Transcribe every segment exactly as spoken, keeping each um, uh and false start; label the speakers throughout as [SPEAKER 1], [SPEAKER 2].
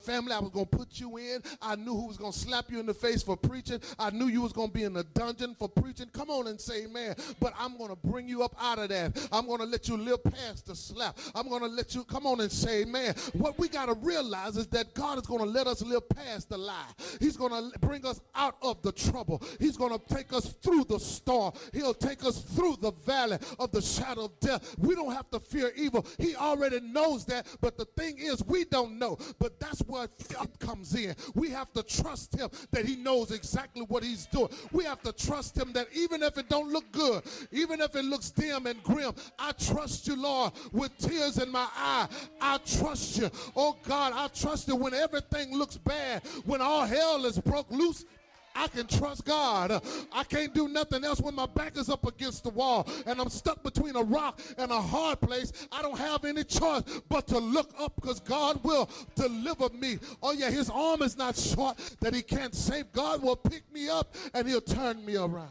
[SPEAKER 1] family I was going to put you in. I knew who was going to slap you in the face for preaching. I knew you was going to be in the dungeon for preaching. Come on and say amen. But I'm going to bring you up out of that. I'm going to let you live past the slap. I'm going to let you, come on and say amen. What we got to realize is that God is going to let us live past the lie. He's going to bring us out of the trouble. He's going to take us through the storm. He'll take us through the valley of the shadow of death. We don't have to fear evil. He already knows that. But the thing is, we don't know. But that's where faith comes in. We have to trust him that he knows exactly what he's doing. We have to trust him that even if it don't look good, even if it looks dim and grim, I trust you, Lord, with tears in my eye. I trust you. Oh God, I trust you when everything looks bad, when all hell is broke loose. I can trust God. I can't do nothing else when my back is up against the wall and I'm stuck between a rock and a hard place. I don't have any choice but to look up because God will deliver me. Oh yeah, his arm is not short that he can't save. God will pick me up and he'll turn me around.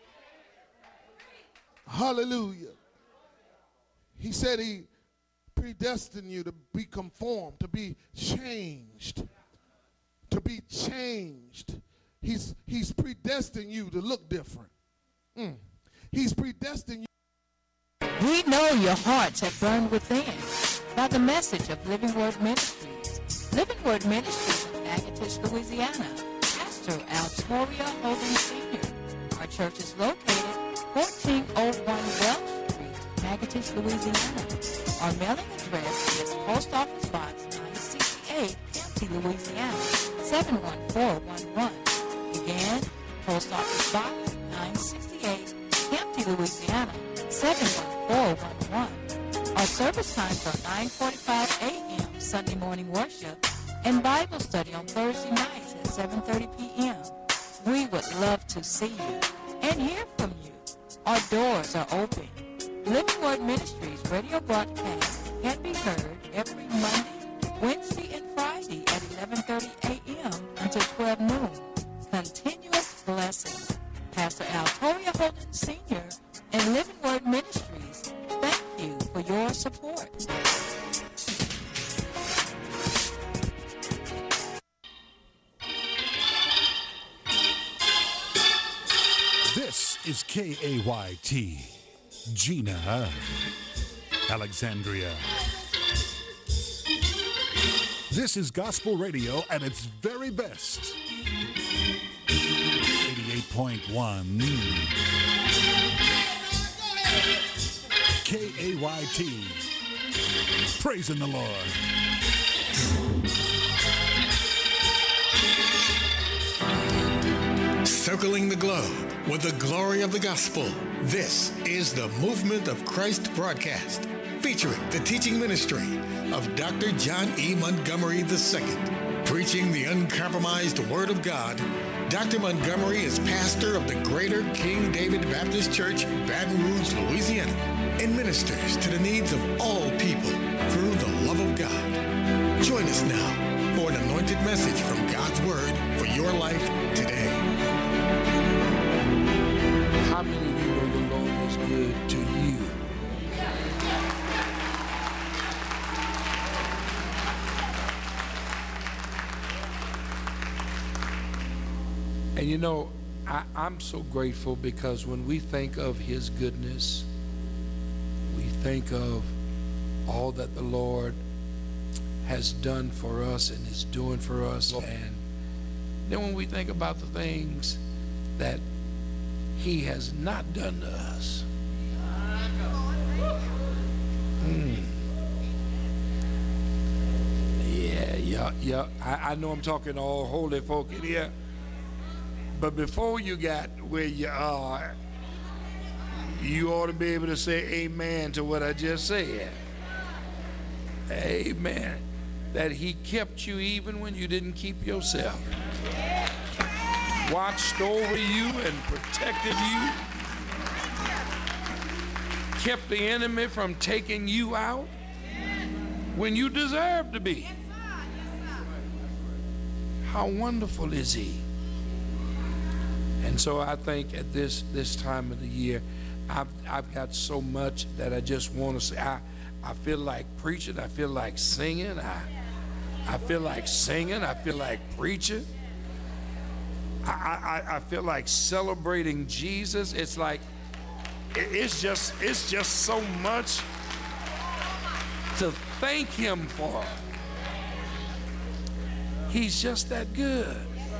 [SPEAKER 1] Hallelujah. He said he predestined you to be conformed, to be changed, to be changed. He's, he's predestined you to look different. Mm. He's predestined you.
[SPEAKER 2] We know your hearts have burned within by the message of Living Word Ministries. Living Word Ministries of Natchitoches, Louisiana. Pastor Altoria Holden Senior Our church is located fourteen oh one Welch Street, Natchitoches, Louisiana. Our mailing address is Post Office Box nine sixty-eight, County, Louisiana, seven one four one one. Again, Post Office Box nine sixty-eight, County, Louisiana, seven one four one one. Our service times are nine forty-five a.m. Sunday morning worship and Bible study on Thursday nights at seven thirty p.m. We would love to see you and hear from you. Our doors are open. Living Word Ministries radio broadcast can be heard every Monday, Wednesday, and Friday at eleven thirty a.m. until twelve noon. Continuous blessing. Pastor Altoria Holden Senior and Living Word Ministries, thank you for your support.
[SPEAKER 3] This is K A Y T, Gina, Alexandria. This is gospel radio at its very best. eighty-eight point one K A Y T. Praising the Lord.
[SPEAKER 4] Circling the globe with the glory of the gospel. This is the Movement of Christ broadcast, featuring the teaching ministry of Doctor John E. Montgomery the Second. Preaching the uncompromised Word of God, Doctor Montgomery is pastor of the Greater King David Baptist Church, Baton Rouge, Louisiana, and ministers to the needs of all people through the love of God. Join us now for an anointed message from God's Word for your life today.
[SPEAKER 5] How many of you know the Lord is good to you? And you know, I, I'm so grateful because when we think of his goodness, we think of all that the Lord has done for us and is doing for us. And then when we think about the things that he has not done to us, mm. yeah, yeah, yeah. I, I know I'm talking to all holy folk in here. But before you got where you are, you ought to be able to say amen to what I just said. Amen. That he kept you even when you didn't keep yourself. Watched over you and protected you. Kept the enemy from taking you out when you deserved to be. How wonderful is he? And so I think at this this time of the year, I've, I've got so much that I just want to say. I, I feel like preaching. I feel like singing. I, I feel like singing. I feel like preaching. I, I, I feel like celebrating Jesus. It's like, it's just, it's just so much to thank him for. He's just that good.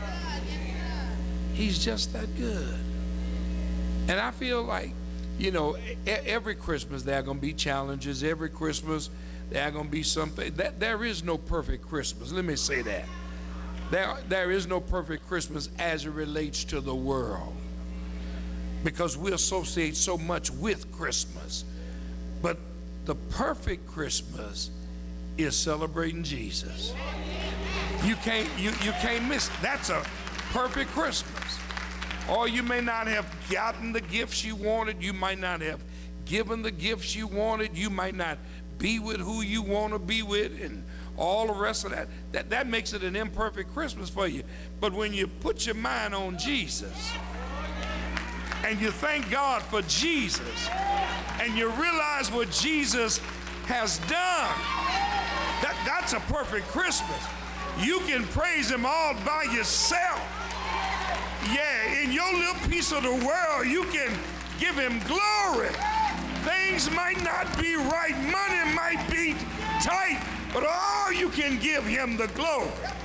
[SPEAKER 5] He's just that good. And I feel like, you know, every Christmas there are going to be challenges. Every Christmas there are going to be something. That, there is no perfect Christmas. Let me say that. There, there is no perfect Christmas as it relates to the world, because we associate so much with Christmas. But the perfect Christmas is celebrating Jesus. You can't, you, you can't miss it. That's a perfect Christmas. Or you may not have gotten the gifts you wanted. You might not have given the gifts you wanted. You might not be with who you want to be with, and all the rest of that. That, that makes it an imperfect Christmas for you. But when you put your mind on Jesus, and you thank God for Jesus, and you realize what Jesus has done, that, that's a perfect Christmas. You can praise him all by yourself. Yeah, in your little piece of the world, you can give him glory. Things might not be right, money might be tight, but all you can give him the glory.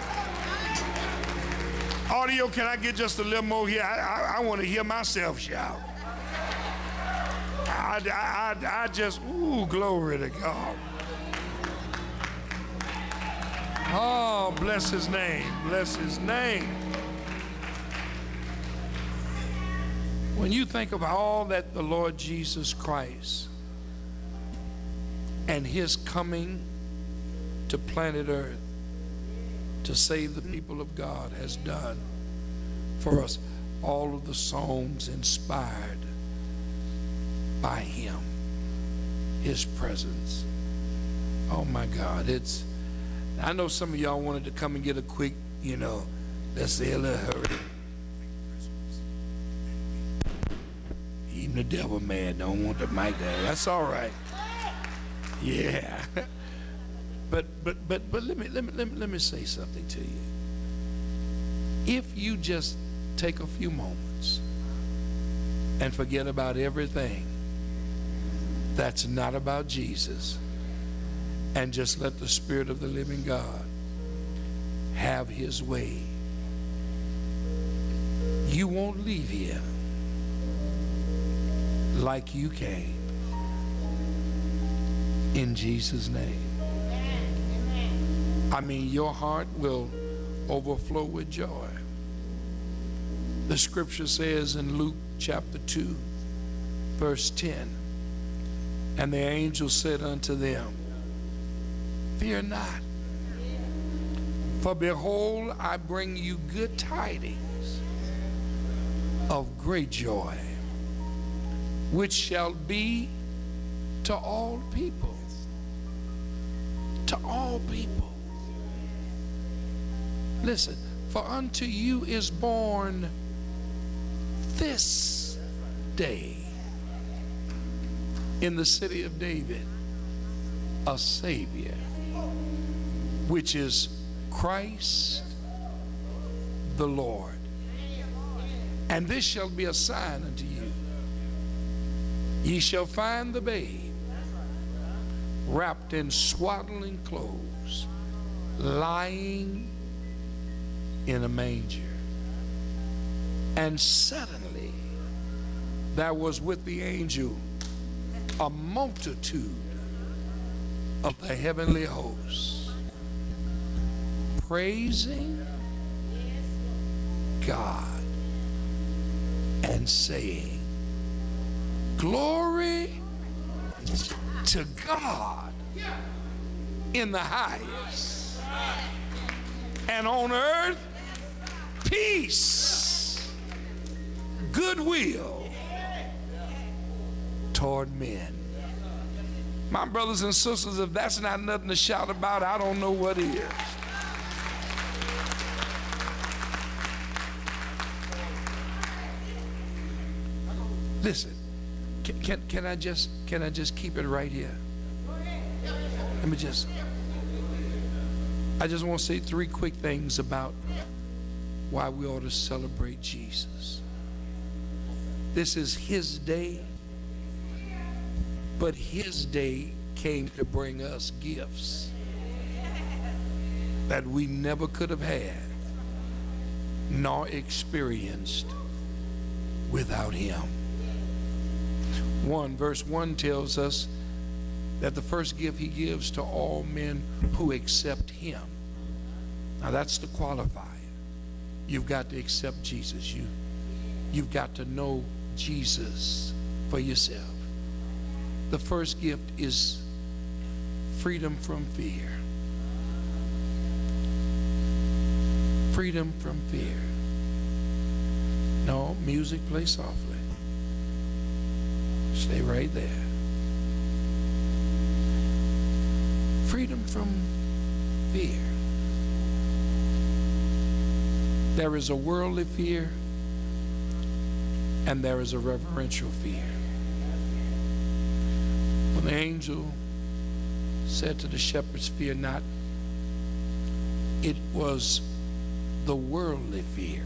[SPEAKER 5] Audio, can I get just a little more here? I, I, I want to hear myself shout. I, I, I, I just, ooh, glory to God. Oh, bless his name, bless his name. When you think of all that the Lord Jesus Christ and his coming to planet Earth to save the people of God has done for us, all of the songs inspired by him, his presence. Oh my God, it's, I know some of y'all wanted to come and get a quick, you know, let's say a little hurry. Even the devil man don't want the mic there. That's all right. Yeah. But but but but let me let me let me let me say something to you. If you just take a few moments and forget about everything that's not about Jesus, and just let the Spirit of the living God have his way, you won't leave here like you came. In Jesus' name. I mean, your heart will overflow with joy. The scripture says in Luke chapter two, verse ten, and the angel said unto them, fear not, for behold, I bring you good tidings of great joy, which shall be to all people. To all people. Listen, for unto you is born this day in the city of David a Savior, which is Christ the Lord. And this shall be a sign unto you. Ye shall find the babe wrapped in swaddling clothes, lying in a manger. And suddenly there was with the angel a multitude of the heavenly hosts, praising God and saying, glory to God in the highest, and on earth peace, goodwill toward men. My brothers and sisters, if that's not nothing to shout about, I don't know what is. Listen, can, can, can I just can I just keep it right here? Let me just I just want to say three quick things about why we ought to celebrate Jesus. This is his day, but his day came to bring us gifts that we never could have had nor experienced without him. One, verse one tells us that the first gift he gives to all men who accept him. Now that's the qualifier. You've got to accept Jesus. You, you've got to know Jesus for yourself. The first gift is freedom from fear. Freedom from fear. No, music, play softly. Stay right there. Freedom from fear. There is a worldly fear and there is a reverential fear. When the angel said to the shepherds, "Fear not," it was the worldly fear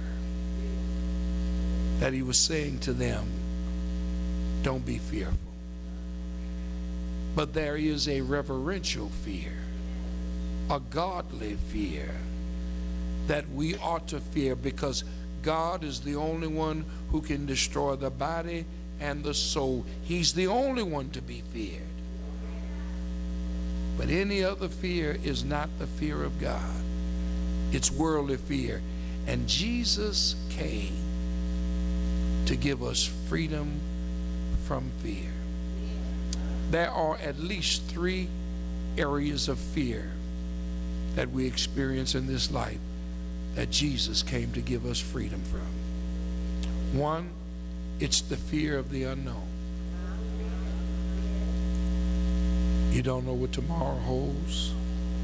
[SPEAKER 5] that he was saying to them, don't be fearful. But there is a reverential fear, a godly fear that we ought to fear, because God is the only one who can destroy the body and the soul. He's the only one to be feared. But any other fear is not the fear of God. It's worldly fear. And Jesus came to give us freedom from fear. There are at least three areas of fear that we experience in this life that Jesus came to give us freedom from. One, it's the fear of the unknown. You don't know what tomorrow holds.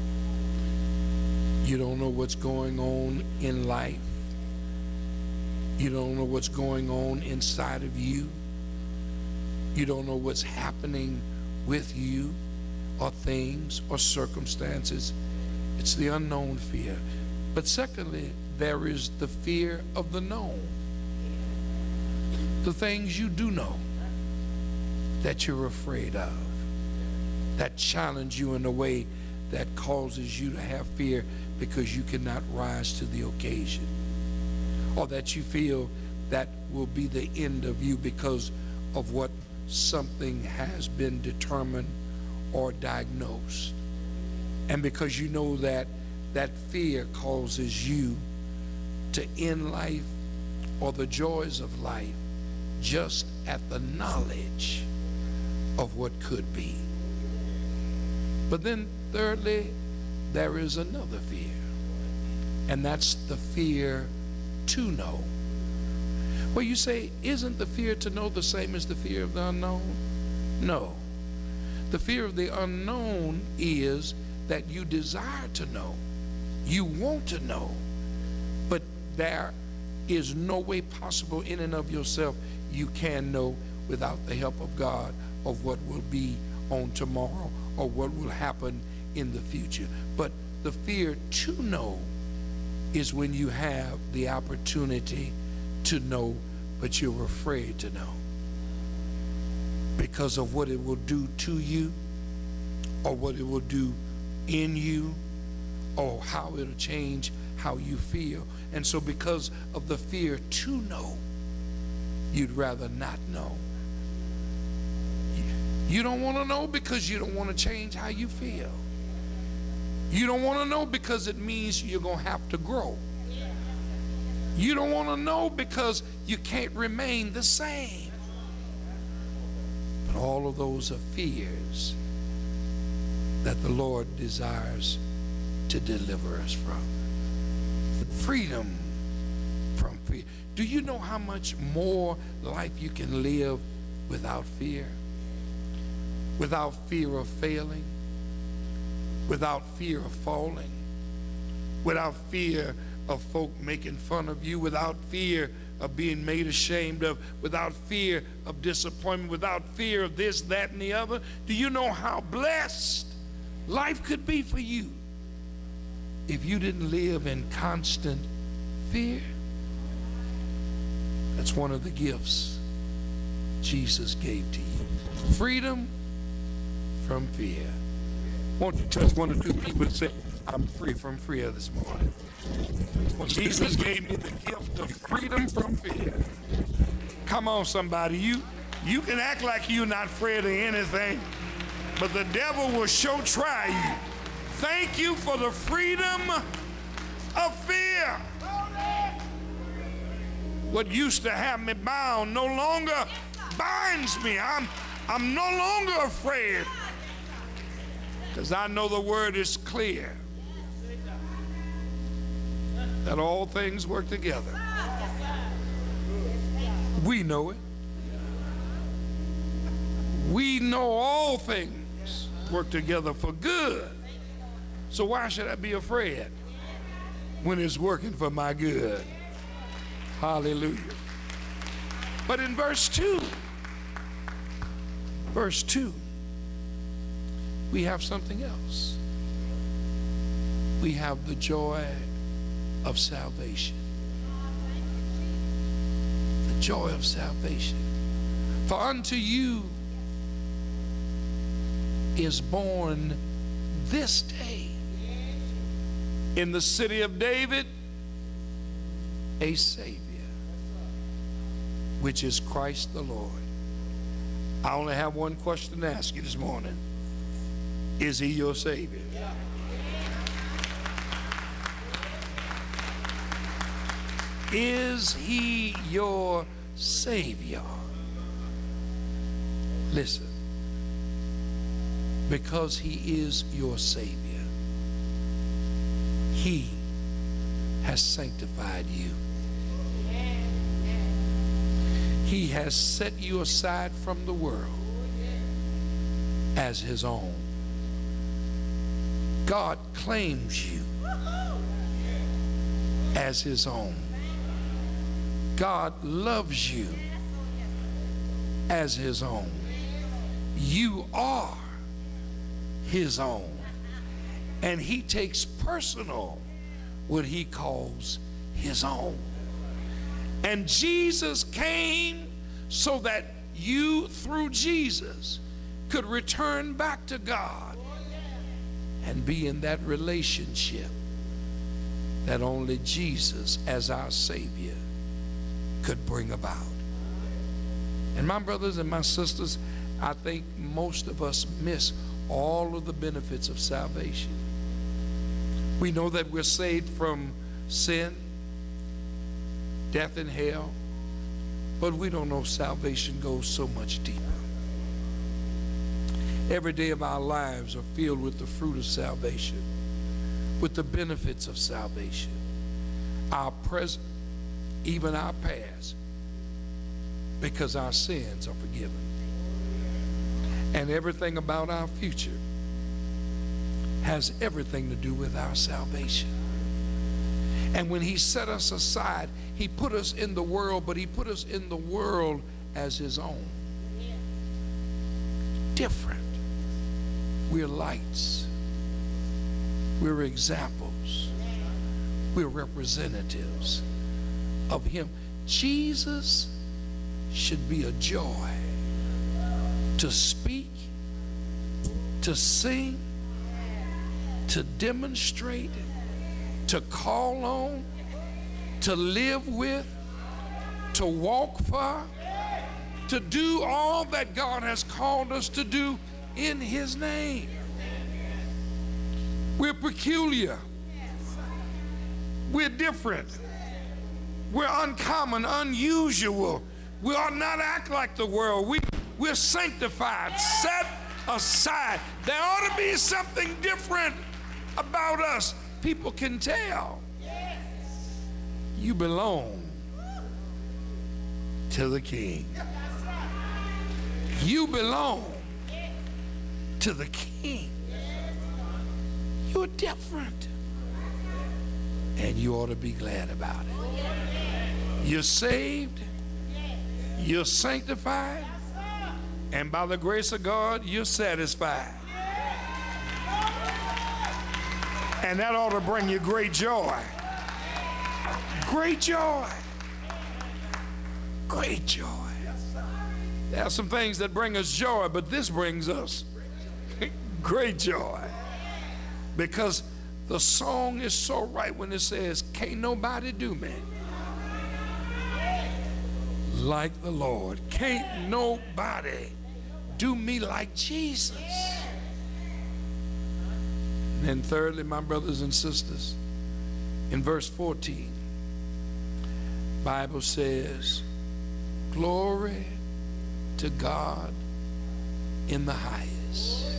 [SPEAKER 5] You don't know what's going on in life. You don't know what's going on inside of you. You don't know what's happening with you or things or circumstances. It's the unknown fear. But secondly, there is the fear of the known. The things you do know that you're afraid of, that challenge you in a way that causes you to have fear because you cannot rise to the occasion, or that you feel that will be the end of you because of what something has been determined or diagnosed. And because you know that that fear causes you to end life or the joys of life just at the knowledge of what could be. But then thirdly, there is another fear, and that's the fear to know. Well, you say, isn't the fear to know the same as the fear of the unknown? No. The fear of the unknown is that you desire to know, you want to know, but there is no way possible in and of yourself you can know without the help of God of what will be on tomorrow or what will happen in the future. But the fear to know is when you have the opportunity to know, but you're afraid to know because of what it will do to you, or what it will do in you, or how it'll change how you feel. And so because of the fear to know, you'd rather not know. You don't want to know because you don't want to change how you feel. You don't want to know because it means you're going to have to grow. You don't want to know because you can't remain the same. But all of those are fears that the Lord desires to deliver us from. Freedom from fear. Do you know how much more life you can live without fear? Without fear of failing, without fear of falling, without fear of folk making fun of you, without fear of being made ashamed of, without fear of disappointment, without fear of this, that, and the other? Do you know how blessed life could be for you if you didn't live in constant fear, that's one of the gifts Jesus gave to you. Freedom from fear. Won't you touch one or two people and say, I'm free from fear this morning. Well, Jesus gave me the gift of freedom from fear. Come on, somebody. You, you can act like you're not afraid of anything, but the devil will sure try you. Thank you for the freedom of fear. What used to have me bound no longer binds me. I'm, I'm no longer afraid because I know the word is clear that all things work together. We know it. We know all things work together for good. So why should I be afraid when it's working for my good? Hallelujah. But in verse two, verse two, we have something else. We have the joy of salvation. The joy of salvation. For unto you is born this day in the city of David a Savior, which is Christ the Lord. I only have one question to ask you this morning. Is he your Savior? Is he your Savior? Listen, because he is your Savior, he has sanctified you. He has set you aside from the world as his own. God claims you as his own. God loves you as his own. You are his own. And he takes personal what he calls his own. And Jesus came so that you, through Jesus, could return back to God and be in that relationship that only Jesus, as our Savior, could bring about. And my brothers and my sisters, I think most of us miss all of the benefits of salvation. We know that we're saved from sin, death, and hell, but we don't know salvation goes so much deeper. Every day of our lives are filled with the fruit of salvation, with the benefits of salvation. Our present, even our past, because our sins are forgiven. And everything about our future has everything to do with our salvation. And when he set us aside, he put us in the world, but he put us in the world as his own. Different. We're lights. We're examples. We're representatives of him. Jesus should be a joy to speak, to sing, to demonstrate, to call on, to live with, to walk for, to do all that God has called us to do in his name. We're peculiar. We're different. We're uncommon, unusual. We ought not act like the world. We, we're sanctified, set aside. There ought to be something different about us. People can tell. You belong to the King. You belong to the King. You're different. And you ought to be glad about it. You're saved. You're sanctified. And by the grace of God, you're satisfied. And that ought to bring you great joy. Great joy. Great joy. There are some things that bring us joy, but this brings us great joy. Because the song is so right when it says, can't nobody do me like the Lord. Can't nobody do me like Jesus. And then thirdly, my brothers and sisters, in verse fourteen, Bible says, glory to God in the highest.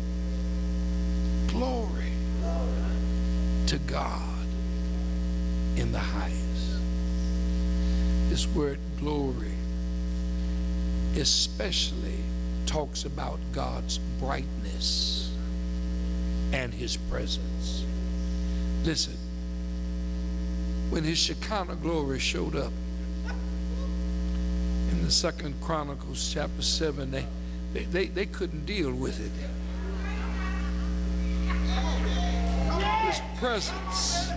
[SPEAKER 5] Glory to God in the highest. This word glory especially talks about God's brightness and his presence. Listen, when his Shekinah glory showed up in the Second Chronicles chapter seven, they, they, they, they couldn't deal with it. His presence,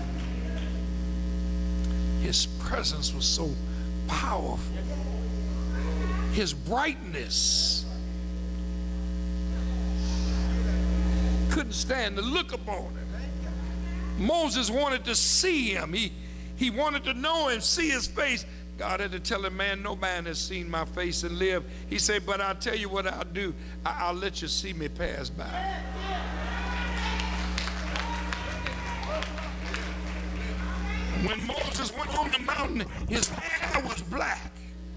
[SPEAKER 5] his presence was so powerful. His brightness, couldn't stand to look upon him. Moses wanted to see him. He, he wanted to know him, see his face. God had to tell him, man, no man has seen my face and live. He said, but I'll tell you what I'll do. I, I'll let you see me pass by. When Moses went on the mountain, his hair was black.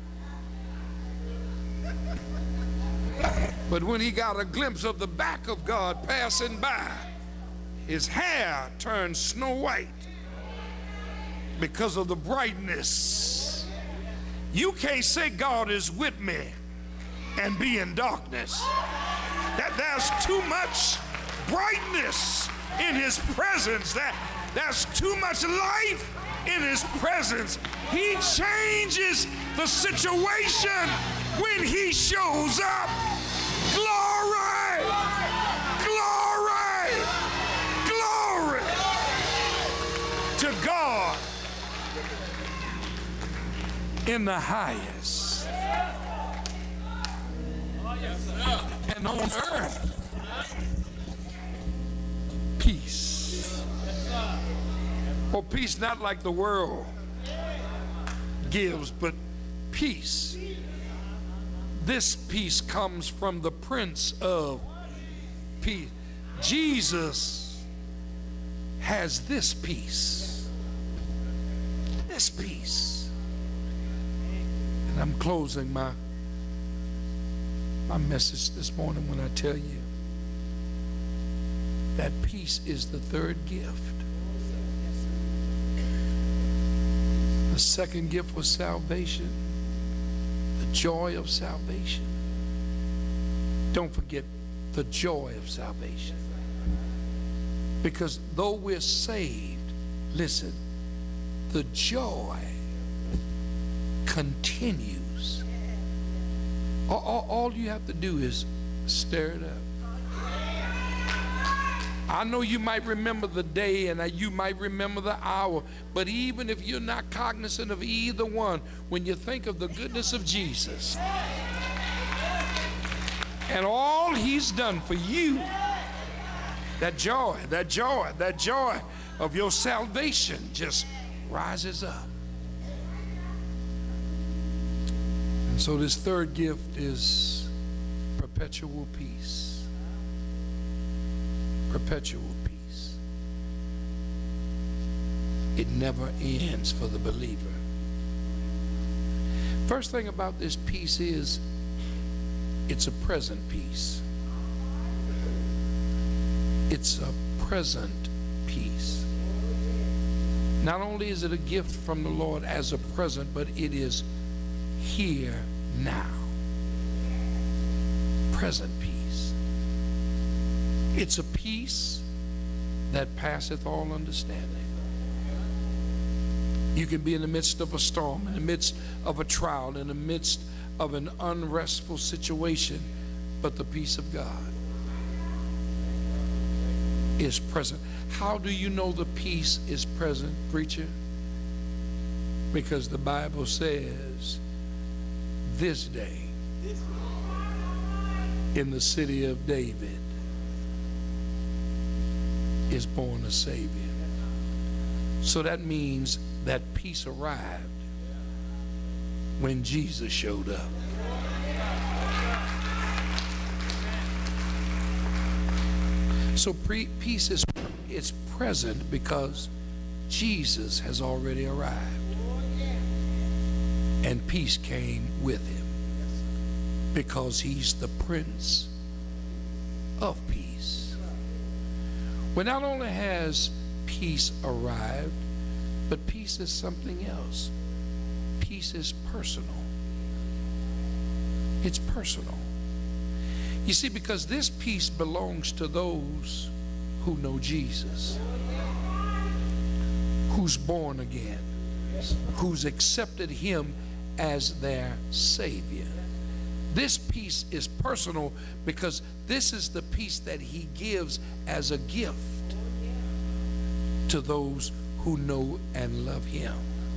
[SPEAKER 5] But when he got a glimpse of the back of God passing by, his hair turned snow white because of the brightness. You can't say God is with me and be in darkness. That there's too much brightness in his presence. That there's too much life in his presence. He changes the situation when he shows up. Glory! Glory! Glory to God in the highest. And on earth, peace. Or peace not like the world gives, but peace. This peace comes from the Prince of Peace. Jesus has this peace. This peace. And I'm closing my, my message this morning when I tell you that peace is the third gift. The second gift was salvation. The joy of salvation. Don't forget the joy of salvation. Because though we're saved, listen, the joy continues. All, all, all you have to do is stir it up. I know you might remember the day and you might remember the hour, but even if you're not cognizant of either one, when you think of the goodness of Jesus and all he's done for you, that joy, that joy, that joy of your salvation just rises up. And so this third gift is perpetual peace. Perpetual peace. It never ends for the believer. First thing about this peace is it's a present peace. It's a present peace. Not only is it a gift from the Lord as a present, but it is here now. Present peace. It's a peace that passeth all understanding. You can be in the midst of a storm, in the midst of a trial, in the midst of an unrestful situation, but the peace of God is present. How do you know the peace is present, preacher? Because the Bible says, this day in the city of David is born a Savior. So that means that peace arrived when Jesus showed up. So pre- peace is, is present because Jesus has already arrived. And peace came with him because he's the Prince of Peace. Well, not only has peace arrived, but peace is something else. Peace is personal. It's personal. You see, because this peace belongs to those who know Jesus, who's born again, who's accepted him as their Savior. This peace is personal because this is the peace that he gives as a gift to those who know and love him.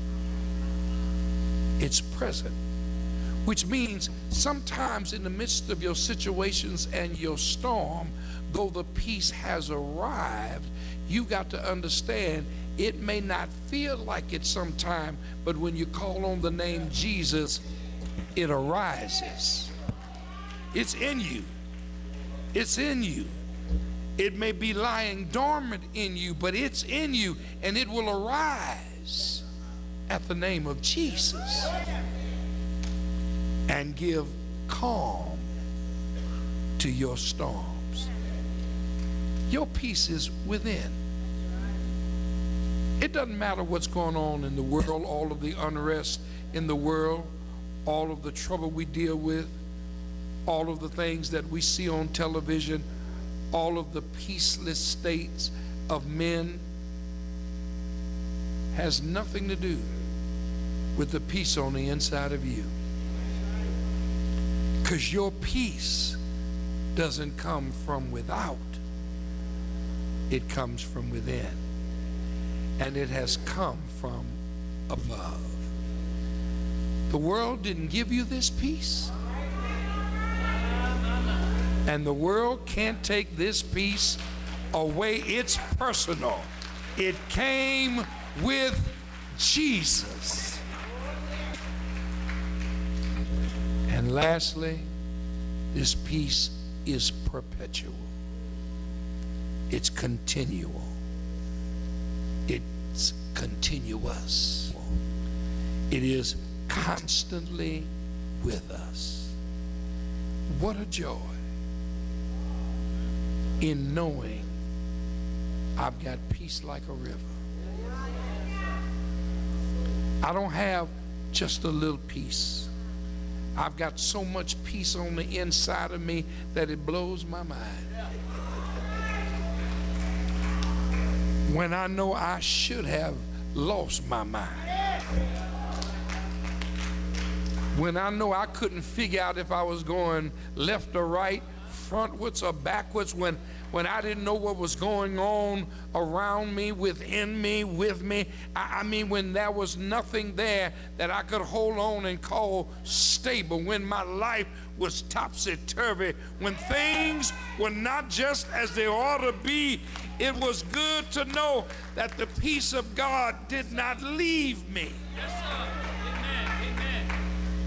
[SPEAKER 5] It's present, which means sometimes in the midst of your situations and your storm, though the peace has arrived, you got to understand it may not feel like it sometime, but when you call on the name Jesus, it arises. It's in you. It's in you. It may be lying dormant in you, but it's in you, and it will arise at the name of Jesus and give calm to your storms. Your peace is within. It doesn't matter what's going on in the world, all of the unrest in the world, all of the trouble we deal with, all of the things that we see on television, all of the peaceless states of men, has nothing to do with the peace on the inside of you. Because your peace doesn't come from without, it comes from within. And it has come from above. The world didn't give you this peace. And the world can't take this peace away. It's personal. It came with Jesus. And lastly, this peace is perpetual. It's continual. It's continuous. It is constantly with us. What a joy in knowing I've got peace like a river. I don't have just a little peace. I've got so much peace on the inside of me that it blows my mind. When I know I should have lost my mind. When I know I couldn't figure out if I was going left or right, frontwards or backwards, when when I didn't know what was going on around me, within me, with me. I, I mean, when there was nothing there that I could hold on and call stable, when my life was topsy-turvy, when things were not just as they ought to be, it was good to know that the peace of God did not leave me.
[SPEAKER 6] Yes, sir. Amen.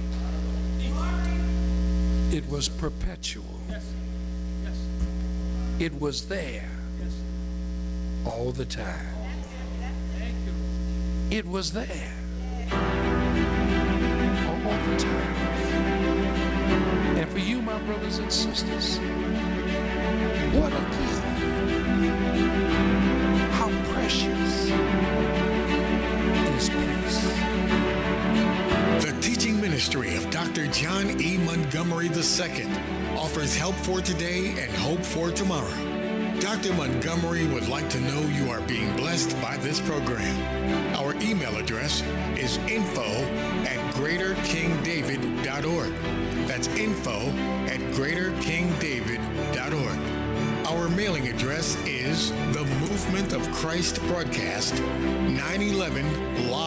[SPEAKER 6] Amen.
[SPEAKER 5] It was perpetual.
[SPEAKER 6] Yes. Yes.
[SPEAKER 5] It was there
[SPEAKER 6] Yes.
[SPEAKER 5] all the time.
[SPEAKER 6] Thank you.
[SPEAKER 5] It was there all the time. And for you, my brothers and sisters, what a gift. How precious is peace.
[SPEAKER 4] The teaching ministry of Doctor John E. Montgomery the Second offers help for today and hope for tomorrow. Doctor Montgomery would like to know you are being blessed by this program. Our email address is info at greater king david dot org. That's info at greater king david dot org. Our mailing address is The Movement of Christ Broadcast, nine eleven Live.